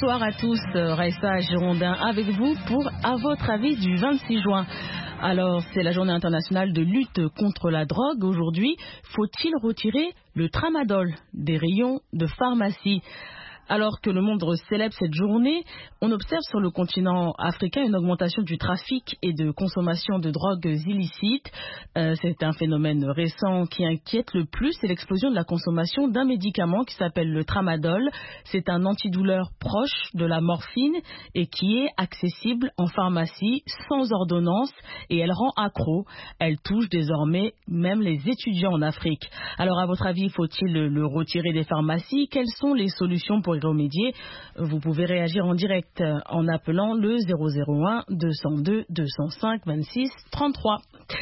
bonsoir à tous. Raissa Girondin avec vous pour À votre avis du 26 juin. Alors, c'est la journée internationale de lutte contre la drogue. Aujourd'hui, faut-il retirer le tramadol des rayons de pharmacie ? Alors que le monde célèbre cette journée, on observe sur le continent africain une augmentation du trafic et de consommation de drogues illicites. C'est un phénomène récent qui inquiète le plus, c'est l'explosion de la consommation d'un médicament qui s'appelle le tramadol. C'est un antidouleur proche de la morphine et qui est accessible en pharmacie sans ordonnance et elle rend accro. Elle touche désormais même les étudiants en Afrique. Alors à votre avis, faut-il le retirer des pharmacies ? Quelles sont les solutions pour y remédier? Vous pouvez réagir en direct en appelant le 001 202 205 26 33.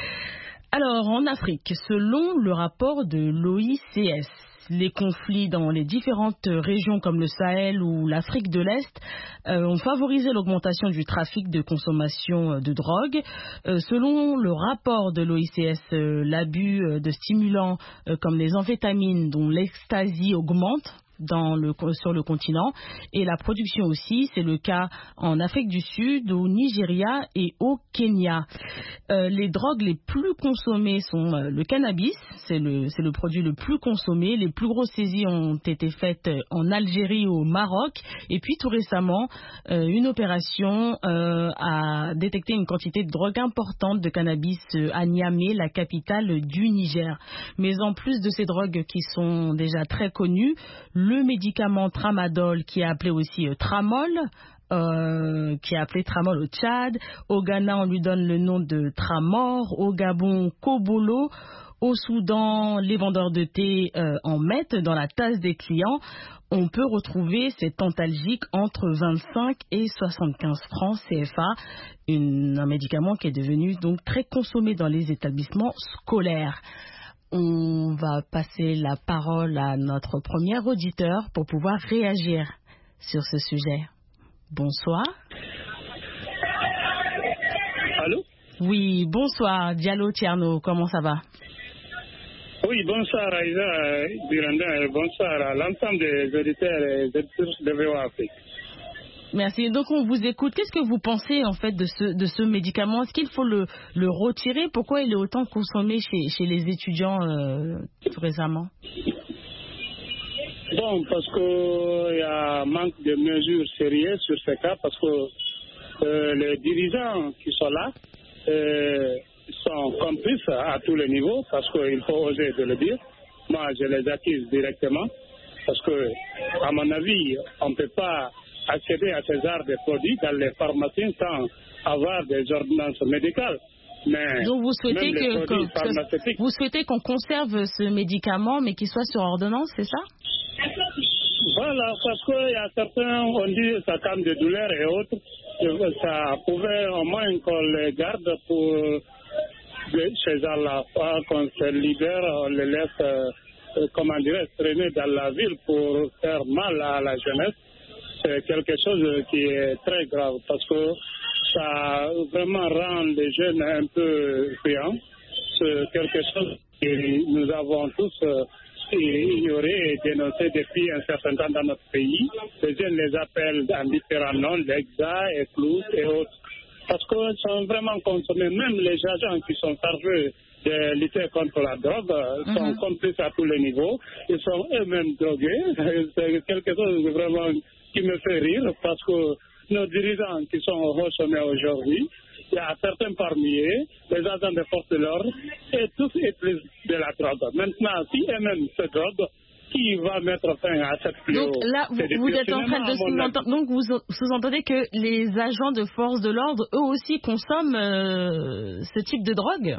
Alors en Afrique, selon le rapport de l'OICS, les conflits dans les différentes régions comme le Sahel ou l'Afrique de l'Est ont favorisé l'augmentation du trafic de consommation de drogue. Selon le rapport de l'OICS, l'abus de stimulants comme les amphétamines dont l'ecstasy augmente sur le continent et la production aussi, c'est le cas en Afrique du Sud, au Nigeria et au Kenya. Les drogues les plus consommées sont le cannabis, c'est le produit le plus consommé. Les plus grosses saisies ont été faites en Algérie et au Maroc. Et puis tout récemment, une opération a détecté une quantité de drogue importante de cannabis à Niamey, la capitale du Niger. Mais en plus de ces drogues qui sont déjà très connues, le médicament tramadol, qui est appelé aussi tramol, qui est appelé tramol au Tchad. Au Ghana, on lui donne le nom de tramor. Au Gabon, kobolo. Au Soudan, les vendeurs de thé en mettent dans la tasse des clients. On peut retrouver cet antalgique entre 25 et 75 francs CFA, un médicament qui est devenu donc très consommé dans les établissements scolaires. On va passer la parole à notre premier auditeur pour pouvoir réagir sur ce sujet. Bonsoir. Allô? Oui, bonsoir. Diallo Tierno, comment ça va? Oui, bonsoir Aïda Girondin et bonsoir à l'ensemble des auditeurs et des auditrices de VOA Afrique. Merci. Donc on vous écoute. Qu'est-ce que vous pensez en fait de ce médicament? Est-ce qu'il faut le retirer? Pourquoi il est autant consommé chez les étudiants tout récemment? Bon, parce qu'il y a un manque de mesures sérieuses sur ce cas, parce que les dirigeants qui sont là sont complices à tous les niveaux, parce qu'il faut oser de le dire. Moi, je les accuse directement, parce que, à mon avis, on ne peut pas accéder à ces genres de produits dans les pharmacies sans avoir des ordonnances médicales. Mais donc vous souhaitez qu'on conserve ce médicament mais qu'il soit sur ordonnance, c'est ça? Voilà, parce qu'il y a certains, on dit que ça calme des douleurs et autres, ça pouvait au moins qu'on les garde pour ces gens-là, qu'on se libère, on les laisse, traîner dans la ville pour faire mal à la jeunesse. C'est quelque chose qui est très grave parce que ça vraiment rend les jeunes un peu friands. C'est quelque chose que nous avons tous ignoré et dénoncé depuis un certain temps dans notre pays. Les jeunes les appellent en différents noms, l'EXA, ECLUS et autres. Parce qu'ils sont vraiment consommés. Même les agents qui sont chargés de lutter contre la drogue sont complices à tous les niveaux. Ils sont eux-mêmes drogués. C'est quelque chose de vraiment qui me fait rire parce que nos dirigeants qui sont au sommet aujourd'hui, il y a certains parmi eux, les agents de force de l'ordre, et tous utilisent de la drogue. Maintenant, si eux-mêmes se droguent, qui va mettre fin à cette fléau? Donc là, vous êtes en train de sous-entendre, donc vous sous-entendez que les agents de force de l'ordre, eux aussi, consomment ce type de drogue?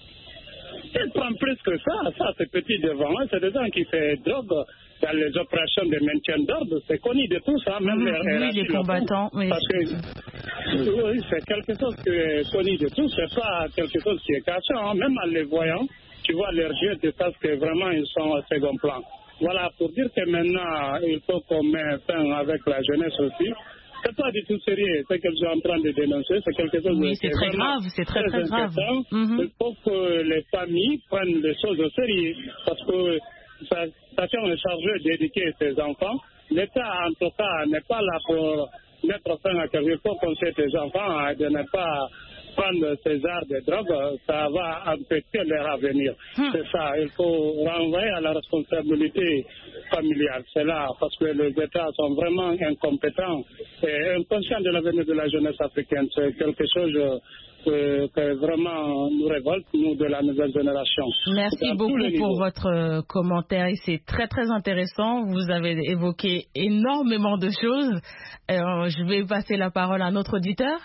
Ils prennent plus que ça. Ça, c'est petit devant eux. C'est des gens qui font drogue dans les opérations de maintien d'ordre. C'est connu de tous, hein, même les combattants. Oui. Parce que oui, c'est quelque chose qui est connu de tous. C'est pas quelque chose qui est caché. Hein. Même en les voyant, tu vois leurs yeux, tu sais que vraiment ils sont au second plan. Voilà, pour dire que maintenant, il faut qu'on mette fin avec la jeunesse aussi. C'est pas du tout sérieux, ce que je suis en train de dénoncer, c'est quelque chose de c'est très grave, c'est très grave. Il faut que les familles prennent les choses au sérieux, parce que la station est chargée d'éduquer ses enfants, l'État, en tout cas, n'est pas là pour mettre fin à quelque chose. Il faut conseiller tes enfants de ne pas prendre ces arts de drogue, ça va empêcher leur avenir. C'est ça, il faut renvoyer à la responsabilité familiale. C'est là, parce que les États sont vraiment incompétents et inconscients de l'avenir de la jeunesse africaine. C'est quelque chose que vraiment nous révolte, nous, de la nouvelle génération. Merci beaucoup pour votre commentaire et c'est très très intéressant. Vous avez évoqué énormément de choses. Je vais passer la parole à un autre auditeur.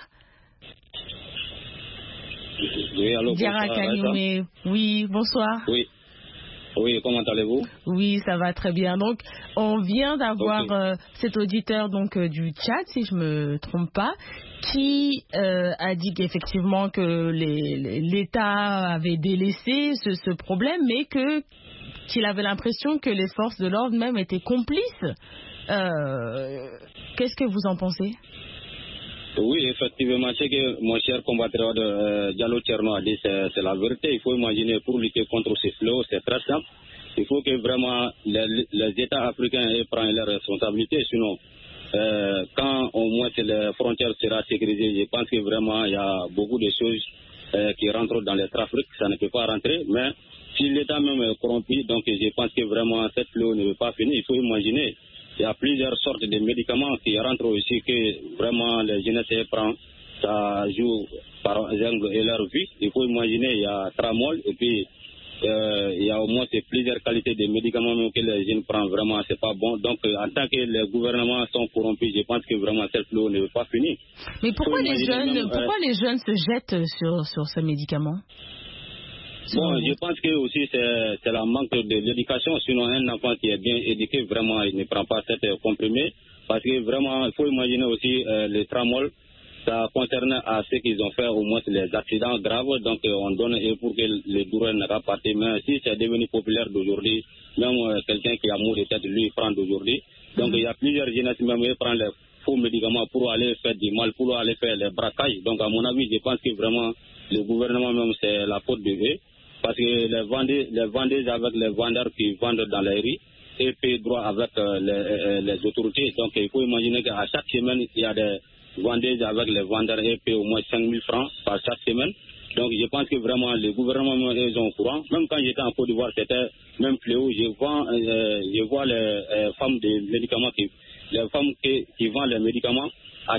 Oui, allô, Diarra Kagnoumé. Oui, bonsoir. Oui, comment allez-vous? Oui, ça va très bien. Donc, on vient d'avoir cet auditeur donc du Tchad, si je me trompe pas, qui a dit qu'effectivement que l'État avait délaissé ce problème, mais qu'il avait l'impression que les forces de l'ordre même étaient complices. Qu'est-ce que vous en pensez? Oui, effectivement, ce que mon cher compatriote Diallo Tcherno a dit, c'est la vérité. Il faut imaginer, pour lutter contre ces fléaux, c'est très simple. Il faut que vraiment les États africains prennent leurs responsabilités. Sinon, quand au moins les frontières seront sécurisées, je pense que vraiment il y a beaucoup de choses qui rentrent dans les trafics. Ça ne peut pas rentrer. Mais si l'État même est corrompu, donc je pense que vraiment cette fléau ne veut pas finir. Il faut imaginer. Il y a plusieurs sortes de médicaments qui rentrent aussi que vraiment les jeunes prennent. Ça joue par exemple et leur vie. Il faut imaginer, il y a tramol et puis il y a au moins plusieurs qualités de médicaments même que les jeunes prennent. Vraiment, c'est pas bon. Donc, en tant que les gouvernements sont corrompus, je pense que vraiment cette flot ne veut pas finir. Mais pourquoi les jeunes se jettent sur ces médicaments? Bon, je pense que aussi c'est la manque de l'éducation. Sinon, un enfant qui est bien éduqué, vraiment, il ne prend pas cette comprimé. Parce que vraiment, il faut imaginer aussi le tramol, ça concerne à ceux qui ont fait au moins les accidents graves. Donc, on donne pour que les douleurs ne pas partir. Mais si c'est devenu populaire d'aujourd'hui, même quelqu'un qui a mort de tête, lui, il prend d'aujourd'hui. Donc, il y a plusieurs jeunes même qui prennent les faux médicaments pour aller faire du mal, pour aller faire les braquages. Donc, à mon avis, je pense que vraiment, le gouvernement même, c'est la faute de eux. Parce que les vendeuses avec les vendeurs qui vendent dans les rues et payent droit avec les autorités. Donc il faut imaginer qu'à chaque semaine, il y a des vendeuses avec les vendeurs et payent au moins 5 000 francs par chaque semaine. Donc je pense que vraiment les gouvernements ils sont au courant. Même quand j'étais en Côte d'Ivoire, c'était même fléau. Je vois les femmes de médicaments, les femmes qui vendent les médicaments. Donc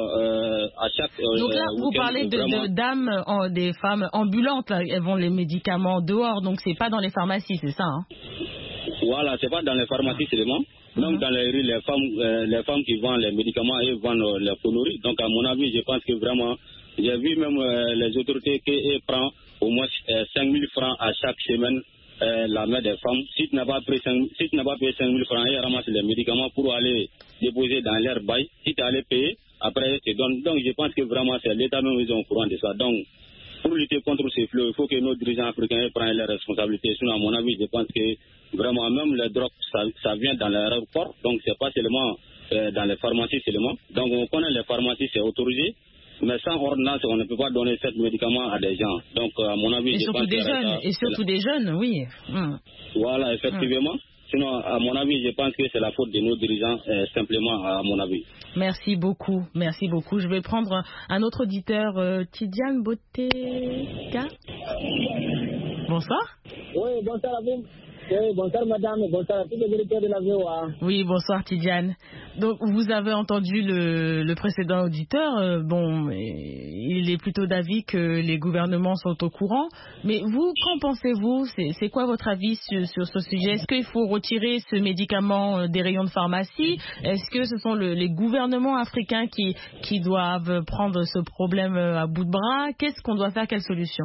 là, vous parlez de dames, des femmes ambulantes, là, elles vendent les médicaments dehors, donc c'est pas dans les pharmacies, c'est ça, hein? Voilà, c'est pas dans les pharmacies seulement. Même dans les rues, les femmes qui vendent les médicaments, elles vendent les conneries. Donc à mon avis, je pense que vraiment, j'ai vu même les autorités qui prennent au moins 5 000 francs à chaque semaine. La mère des femmes, si tu n'as pas payé 5 000 francs, elle ramasse les médicaments pour aller déposer dans leur bail. Si tu allais payer, après elle te donne. Donc je pense que vraiment c'est l'État même qui est au courant de ça. Donc pour lutter contre ces fléaux, il faut que nos dirigeants africains prennent leurs responsabilités. Sinon, à mon avis, je pense que vraiment même les drogues, ça vient dans l'aéroport. Donc c'est pas seulement dans les pharmacies seulement. Donc on connaît les pharmacies, c'est autorisé. Mais sans ordonnance, on ne peut pas donner ces médicaments à des gens. Donc, à mon avis, et surtout des jeunes. Et surtout des jeunes, oui. Voilà, effectivement. Sinon, à mon avis, je pense que c'est la faute de nos dirigeants, simplement, à mon avis. Merci beaucoup. Merci beaucoup. Je vais prendre un autre auditeur, Tidiane Boteka. Bonsoir. Oui, bonsoir à vous. Oui, bonsoir madame, bonsoir à tous les auditeurs de la VOA. Oui, bonsoir Tidiane. Donc vous avez entendu le précédent auditeur, il est plutôt d'avis que les gouvernements sont au courant. Mais vous, qu'en pensez-vous? C'est quoi votre avis sur ce sujet? Est-ce qu'il faut retirer ce médicament des rayons de pharmacie? Est-ce que ce sont les gouvernements africains qui doivent prendre ce problème à bout de bras? Qu'est-ce qu'on doit faire? Quelle solution?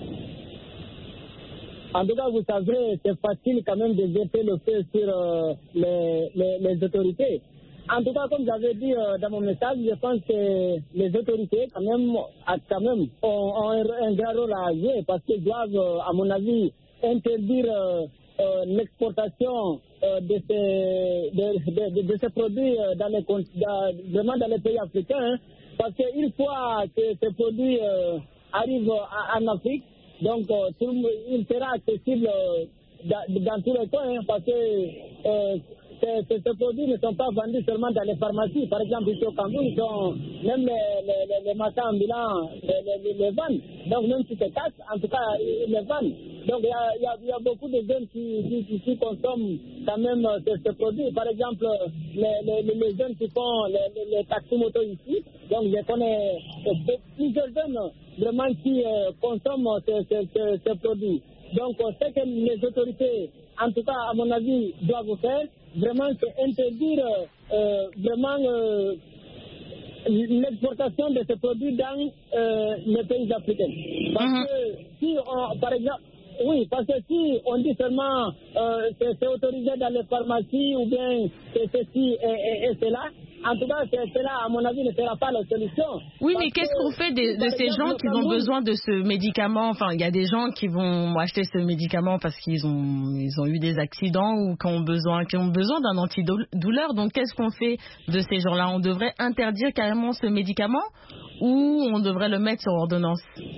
En tout cas, vous savez, c'est facile quand même de jeter le feu sur les autorités. En tout cas, comme j'avais dit dans mon message, je pense que les autorités quand même ont un grand rôle à jouer parce qu'ils doivent, à mon avis, interdire l'exportation de ces produits vraiment dans les pays africains. Hein, parce qu'une fois que ces produits arrivent en Afrique, donc, il sera accessible dans tous les coins, parce que ces produits ne sont pas vendus seulement dans les pharmacies. Par exemple, ici au Cameroun, même les marchands ambulants les vendent. Donc, même si c'est casse, en tout cas, ils les vendent. Donc, il y a beaucoup de jeunes qui consomment quand même ces produits. Par exemple, les jeunes qui font les taxis-motos ici, donc je connais plusieurs jeunes vraiment qui consomment ces produits. Donc, ce que les autorités, en tout cas, à mon avis, doivent faire, vraiment, c'est interdire vraiment l'exportation de ces produits dans les pays africains. Parce que si, par exemple, oui, parce que si on dit seulement c'est autorisé dans les pharmacies ou bien c'est ceci et cela, en tout cas, cela, à mon avis, ne sera pas la solution. Oui, mais qu'est-ce qu'on fait de ces gens qui ont besoin de ce médicament? Enfin, il y a des gens qui vont acheter ce médicament parce qu'ils ont eu des accidents ou qui ont besoin d'un antidouleur. Donc, qu'est-ce qu'on fait de ces gens-là? On devrait interdire carrément ce médicament ou on devrait le mettre sur ordonnance?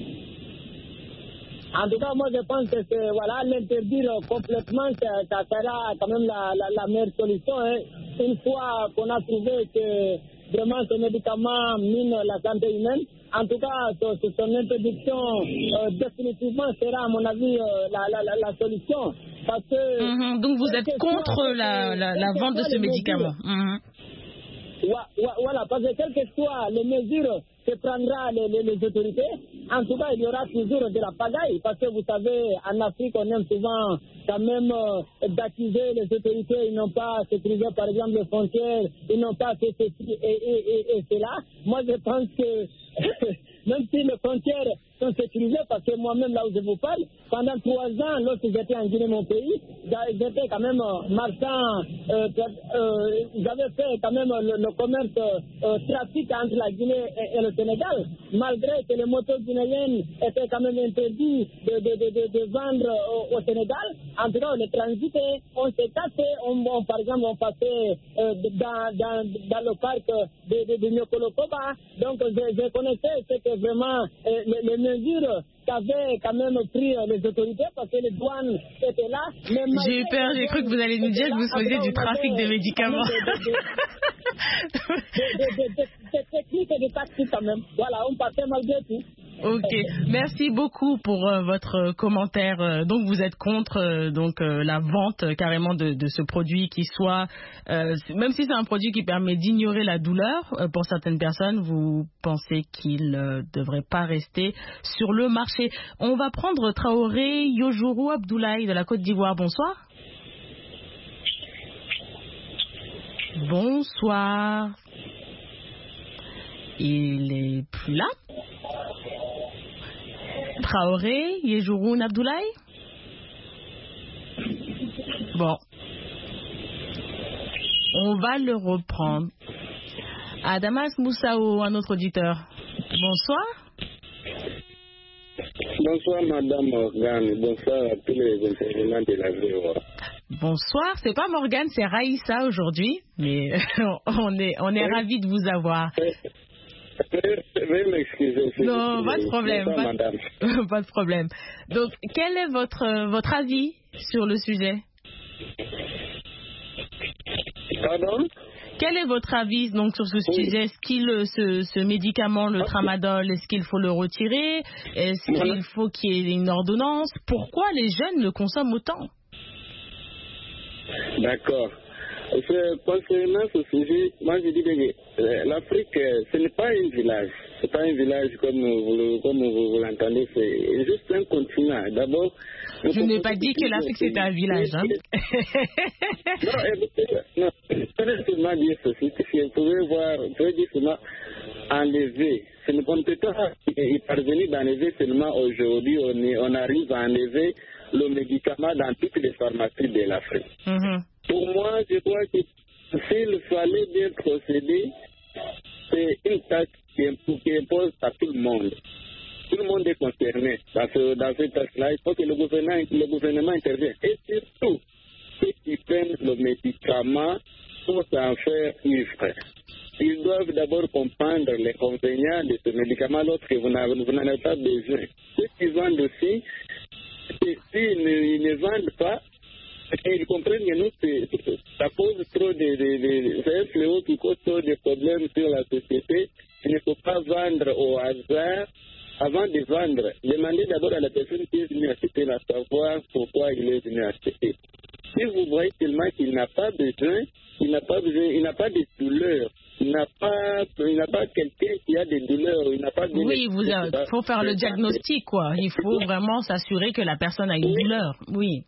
En tout cas, moi, je pense que l'interdire complètement, ça sera quand même la meilleure solution. Hein. Une fois qu'on a trouvé que vraiment ce médicament mine la santé humaine, en tout cas, son interdiction définitivement sera, à mon avis, la solution. Parce que, donc, vous êtes contre la vente de ce médicament. Voilà, parce que quelles que soient les mesures que prendra les autorités, en tout cas, il y aura toujours de la pagaille, parce que vous savez, en Afrique, on aime souvent quand même d'accuser les autorités, ils n'ont pas sécurisé, par exemple, les frontières, ils n'ont pas fait ceci et cela. Moi, je pense que même si les frontières sont sécurisées, parce que moi-même, là où je vous parle, pendant 3 ans, lorsque j'étais en Guinée, mon pays, j'étais quand même marchand, j'avais fait quand même le commerce trafic entre la Guinée et le Sénégal, malgré que les motos guinéennes étaient quand même interdites de vendre au Sénégal. En tout cas, on les transitait, on s'est cassé, par exemple, on passait dans le parc de Nyokolokoba. Donc, je connaissais ce que vraiment les mesures qu'avaient quand même pris les autorités, parce que les douanes étaient là. J'ai eu peur, j'ai cru que vous allez nous dire que vous faisiez du trafic de médicaments. Des techniques et des tactiques quand même. Voilà, on passait malgré tout. Ok, merci beaucoup pour votre commentaire. Donc vous êtes contre la vente carrément de ce produit qui soit, même si c'est un produit qui permet d'ignorer la douleur pour certaines personnes, vous pensez qu'il ne devrait pas rester sur le marché. On va prendre Traoré Yojourou Abdoulaye de la Côte d'Ivoire. Bonsoir. Bonsoir. Il est plus là. Traoré, Yejouroun Abdoulaye. Bon. On va le reprendre. Adamas Moussao, un autre auditeur. Bonsoir. Bonsoir, Madame Morgane. Bonsoir à tous les intervenants de la VOA. Bonsoir. C'est pas Morgane, c'est Raïssa aujourd'hui. Mais on est ravis de vous avoir. Veuillez m'excuser. Non, pas de problème. Pas de problème. Donc, quel est votre avis sur le sujet? Pardon? Quel est votre avis donc sur ce sujet? Est-ce ce médicament, le tramadol, est-ce qu'il faut le retirer? Est-ce qu'il faut qu'il y ait une ordonnance? Pourquoi les jeunes le consomment autant? D'accord. Concernant ce sujet, moi je dis que l'Afrique, ce n'est pas un village. Ce n'est pas un village comme vous l'entendez, c'est juste un continent. D'abord, je n'ai pas dit que l'Afrique c'était un village. Hein? Non, je peux seulement dire ceci. Vous pouvez dire seulement enlever. On ne peut pas y parvenir d'enlever seulement aujourd'hui. On arrive à enlever le médicament dans toutes les pharmacies de l'Afrique. Pour moi, je crois que s'il fallait bien procéder, c'est une tâche qui impose à tout le monde. Tout le monde est concerné dans cette tâche-là. Il faut que le gouvernement intervienne. Et surtout, ceux qui prennent le médicament pour s'en faire ivre. Ils doivent d'abord comprendre les inconvénients de ce médicament lorsque vous n'en avez pas besoin. Ceux qui vendent aussi, s'ils ne vendent pas, Et ils comprennent que nous, ça pose trop c'est un fléau qui cause trop de problèmes sur la société. Il ne faut pas vendre au hasard. Avant de vendre, demandez d'abord à la personne qui est venue acheter de savoir pourquoi il est venu acheter. Si vous voyez tellement qu'il n'a pas besoin, il n'a pas de douleur, il n'a pas quelqu'un qui a des douleurs, il n'a pas de... Oui, il faut faire le diagnostic, quoi. Il faut vraiment s'assurer que la personne a une douleur, oui.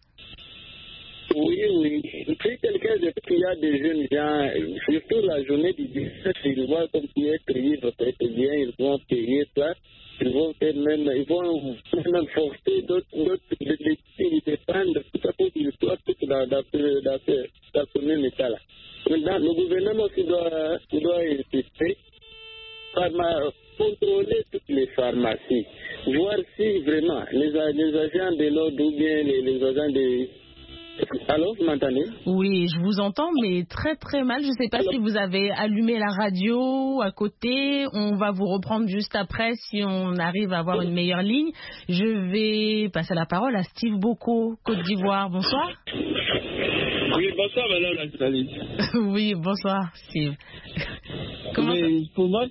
Oui. Si quelqu'un qui a des jeunes gens, surtout la journée du 17, ils voient comme si être libre, c'est bien, ils vont payer ça. Ils vont même forcer d'autres de dépendre tout à fait qu'ils soient tous dans ce même état-là. Maintenant, le gouvernement aussi doit insister, contrôler toutes les pharmacies, voir si vraiment les agents de l'ordre ou bien les agents de... Allô, vous m'entendez? Oui, je vous entends, mais très très mal. Je ne sais pas si vous avez allumé la radio à côté. On va vous reprendre juste après si on arrive à avoir une meilleure ligne. Je vais passer la parole à Steve Boko, Côte d'Ivoire. Bonsoir. Oui, bonsoir, madame la journaliste. Oui, bonsoir, Steve. Comment oui, pour moi,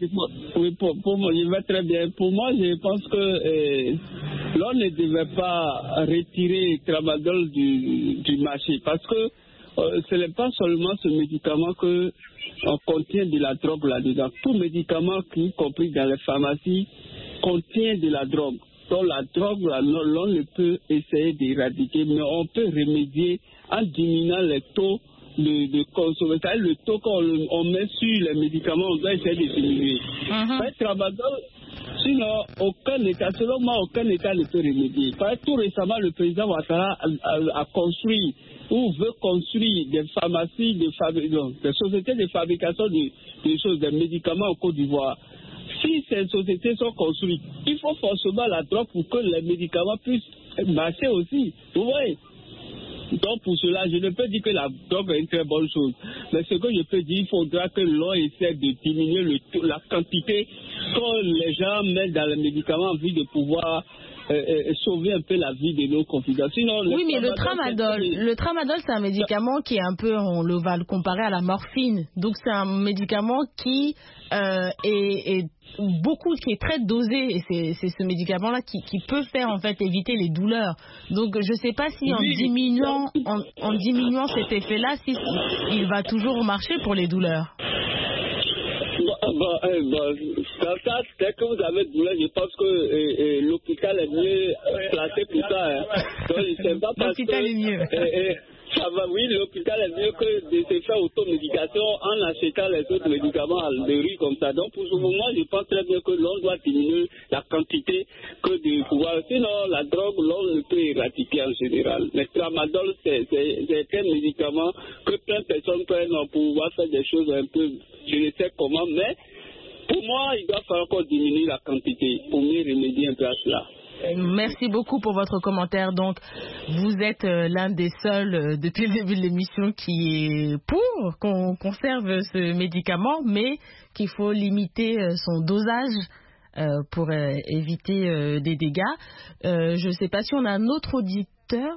je vais très bien. Pour moi, je pense que l'on ne devait pas retirer le tramadol du marché parce que ce n'est pas seulement ce médicament que contient de la drogue là-dedans. Tout médicament, y compris dans les pharmacies, contient de la drogue. Donc la drogue, l'on ne peut essayer d'éradiquer, mais on peut remédier en diminuant les taux de consommation. C'est-à-dire le taux qu'on met sur les médicaments, on doit essayer de diminuer. Mais tramadol, sinon, aucun État, selon moi, aucun État ne peut remédier. Tout récemment, le président Ouattara a construit ou veut construire des pharmacies, des sociétés de fabrication de choses, des médicaments en Côte d'Ivoire. Si ces sociétés sont construites, il faut forcément la drogue pour que les médicaments puissent marcher aussi. Vous voyez? Donc pour cela, je ne peux dire que la drogue est une très bonne chose. Mais ce que je peux dire, il faudra que l'on essaie de diminuer la quantité que les gens mettent dans les médicaments en vue de pouvoir sauver un peu la vie de nos confidents. Sinon, oui, mais le tramadol, c'est un médicament qui est un peu, on va le comparer à la morphine. Donc c'est un médicament qui est très dosé, et c'est ce médicament-là qui peut faire en fait éviter les douleurs. Donc je ne sais pas si en diminuant cet effet-là, si il va toujours marcher pour les douleurs. Ça, dès que vous avez douleur, je pense que l'hôpital est mieux placé pour ça. Donc, c'est pas parce l'hôpital est mieux. Oui, l'hôpital est mieux que de se faire automédication en achetant les autres médicaments de rue comme ça. Donc, pour ce moment, je pense très bien que l'on doit diminuer la quantité que de pouvoir. Sinon, la drogue, l'on ne peut éradiquer en général. Le tramadol, c'est un médicament que plein de personnes prennent pour pouvoir faire des choses un peu, je ne sais comment, mais pour moi, il doit falloir encore diminuer la quantité pour mieux remédier un peu à cela. Merci beaucoup pour votre commentaire. Donc, vous êtes l'un des seuls depuis le début de l'émission qui est pour qu'on conserve ce médicament, mais qu'il faut limiter son dosage pour éviter des dégâts. Je ne sais pas si on a un autre auditeur.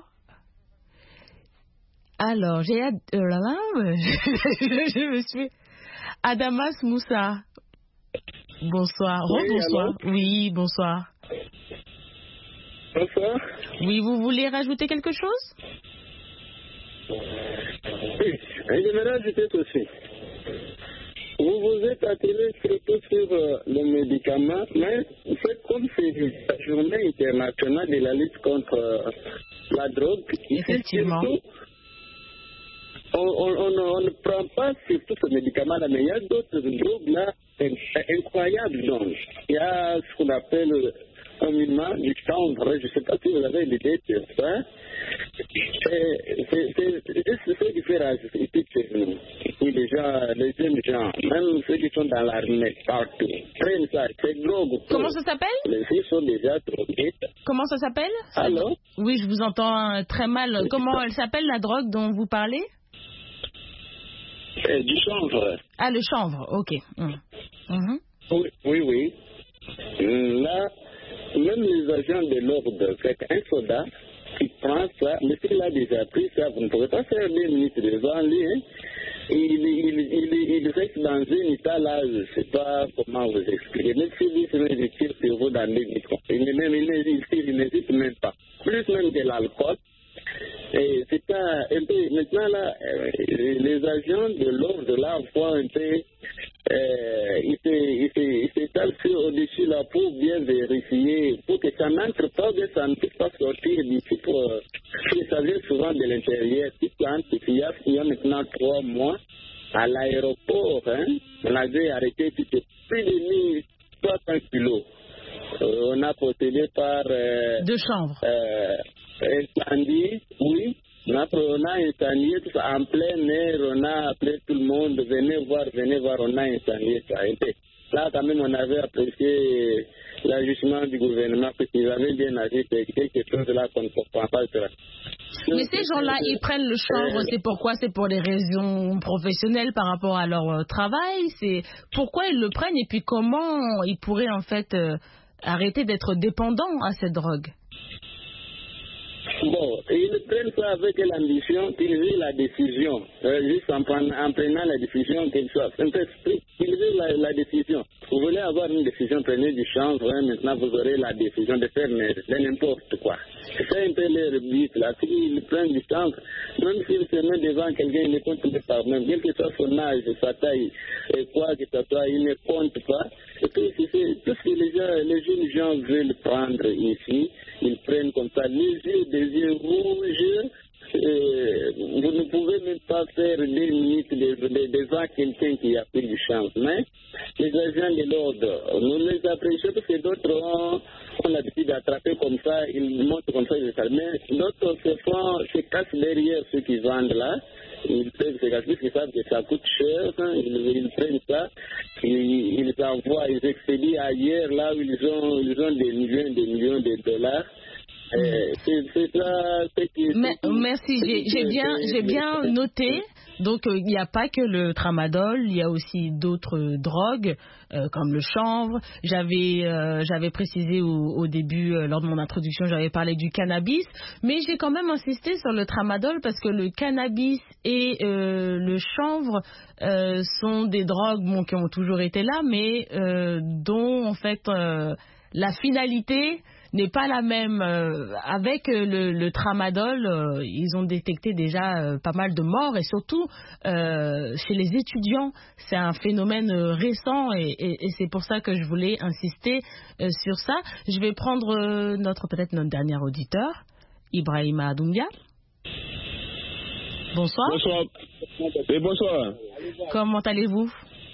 Alors, je me suis... Adamas Moussa. Bonsoir. Bonsoir. Oui, bonsoir. Bonsoir. Oui, vous voulez rajouter quelque chose? Oui, j'aimerais ajouter aussi. Vous vous êtes attelé surtout sur le médicament, mais c'est comme c'est la journée internationale de la lutte contre la drogue. Effectivement. On ne prend pas surtout ce médicament-là, mais il y a d'autres drogues là incroyables. Donc, il y a ce qu'on appelle communément du chanvre. Je ne sais pas si vous avez l'idée de ça. C'est ce qui fait rajouter chez nous. Oui, déjà, les jeunes gens, même ceux qui sont dans l'armée, partout, prennent ça. C'est drogue. Comment ça s'appelle? Les filles sont déjà droguées. Comment ça s'appelle? Allô? Oui, je vous entends très mal. Comment elle s'appelle, la drogue dont vous parlez? Du chanvre. Ah, le chanvre, ok. Oui. Là, même les agents de l'ordre, c'est un soldat qui prend ça, mais s'il a déjà pris ça, vous ne pouvez pas faire 2 minutes devant lui. Hein. Il reste dans un état là, je ne sais pas comment vous expliquer. Même si lui se met des tirs sur vous dans 2 minutes, il n'hésite même pas. Plus même que l'alcool. Et c'est un peu, maintenant là, les agents de l'ordre là font un peu, ils s'étalent au-dessus là pour bien vérifier, pour que ça n'entre pas, bien ça ne puisse pas sortir d'ici pour, ça vient souvent de l'intérieur. Il y a maintenant 3 mois à l'aéroport, hein, on avait arrêté plus de 1300 kilos. On a procédé par de chanvre. Incendie, oui. On a incendié tout ça en plein air, on a appelé tout le monde, venez voir, on a incendié ça. Là, quand même, on avait apprécié l'ajustement du gouvernement, parce qu'ils avaient bien agi, c'est quelque chose là qu'on ne comprend pas. Mais ces gens-là, ils prennent le chanvre, c'est pourquoi? C'est pour des raisons professionnelles par rapport à leur travail? C'est pourquoi ils le prennent et puis comment ils pourraient en fait arrêter d'être dépendants à cette drogue? Bon, ils prennent ça avec l'ambition qu'ils aient la décision, juste en prenant la décision qu'ils soient. Un peu strict, qu'ils aient la décision. Vous voulez avoir une décision, prenez du chanvre, hein, maintenant vous aurez la décision de faire n'importe quoi. C'est un peu leur but là. S'ils prennent du chanvre, même s'ils se mettent devant quelqu'un, ils ne comptent pas même. Quel que soit son âge, sa taille, et quoi que ce soit, ils ne comptent pas. Et puis, tout ce que les jeunes gens veulent prendre ici, ils prennent comme ça, des yeux rouges. Vous ne pouvez même pas faire 2 minutes devant quelqu'un qui a pris du chanvre. Mais les agents de l'ordre, nous les apprécions parce que d'autres ont l'habitude d'attraper comme ça, ils montent comme ça, mais d'autres se cachent derrière ceux qui vendent là. Ils peuvent se cacher parce qu'ils savent que ça coûte cher, hein. Ils prennent ça, ils envoient, ils expédient ailleurs là où ils ont des millions de dollars. C'est ça, merci, j'ai bien noté. Donc il n'y a pas que le tramadol, il y a aussi d'autres drogues comme le chanvre. J'avais précisé au début, lors de mon introduction, j'avais parlé du cannabis, mais j'ai quand même insisté sur le tramadol parce que le cannabis et le chanvre sont des drogues qui ont toujours été là, mais dont en fait la finalité n'est pas la même. Avec le tramadol, ils ont détecté déjà pas mal de morts et surtout chez les étudiants, c'est un phénomène récent et c'est pour ça que je voulais insister sur ça. Je vais prendre notre dernier auditeur, Ibrahima Doumbia. Bonsoir. Bonsoir. Et bonsoir. Comment allez-vous?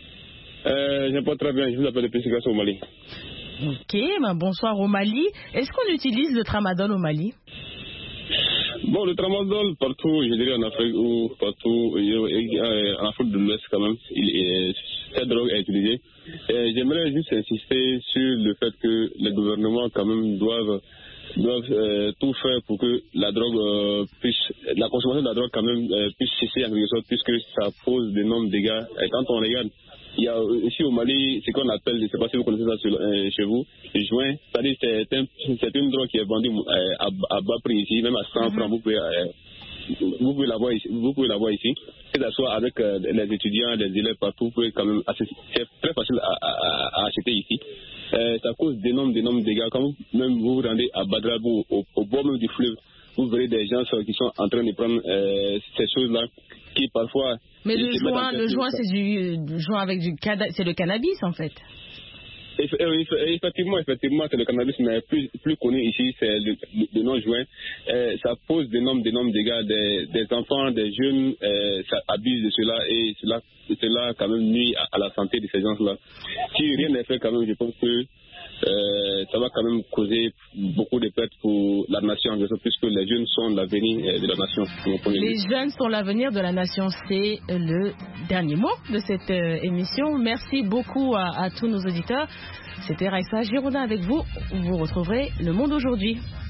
Je ne pas très bien, je vous appelle depuis au Mali. Ok, bonsoir au Mali. Est-ce qu'on utilise le tramadol au Mali? Bon, le tramadol, partout, je dirais en Afrique ou partout, en Afrique de l'Ouest quand même, cette drogue est utilisée. J'aimerais juste insister sur le fait que les gouvernements quand même doivent tout faire pour que la consommation de la drogue quand même puisse cesser en quelque sorte, puisque ça pose d'énormes dégâts. Et quand on regarde, il y a ici au Mali ce qu'on appelle, je ne sais pas si vous connaissez ça chez vous, joint, c'est-à-dire c'est une drogue qui est vendue à bas prix ici, même à 100 francs, vous pouvez la voir ici, que ce soit avec les étudiants, les élèves partout, c'est très facile à acheter ici. Ça cause d'énormes dégâts. Quand même vous vous rendez à Badrabou, au bord même du fleuve, vous verrez des gens qui sont en train de prendre ces choses-là qui parfois... Mais le joint, c'est du joint avec c'est le cannabis en fait. Effectivement, c'est le cannabis, mais plus connu ici, c'est le non-joint. Ça pose d'énormes dégâts. Des enfants, des jeunes, ça abuse de cela et cela quand même nuit à la santé de ces gens-là. Si rien n'est fait, quand même, je pense que ça va quand même causer beaucoup de pertes pour la nation, puisque les jeunes sont l'avenir de la nation. Les jeunes sont l'avenir de la nation, c'est le dernier mot de cette émission. Merci beaucoup à tous nos auditeurs. C'était Raissa Girondin avec vous. Vous retrouverez Le Monde aujourd'hui.